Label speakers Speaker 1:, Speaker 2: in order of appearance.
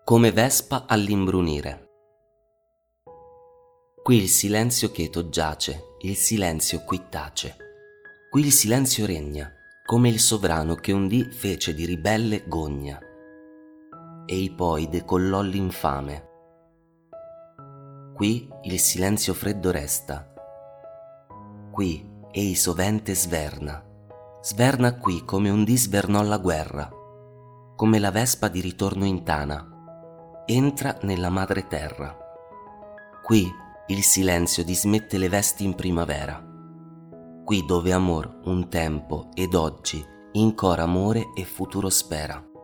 Speaker 1: Come vespa all'imbrunire. Qui il silenzio cheto giace, il silenzio qui tace. Qui il silenzio regna, come il sovrano che un dì fece di ribelle gogna. Ei poi decollò l'infame. Qui il silenzio freddo resta. Qui ei sovente sverna. Sverna qui come un dì svernò la guerra. Come la vespa di ritorno in tana. Entra nella madre terra. Qui il silenzio dismette le vesti in primavera. Qui dove amor un tempo ed oggi incora amore e futuro spera.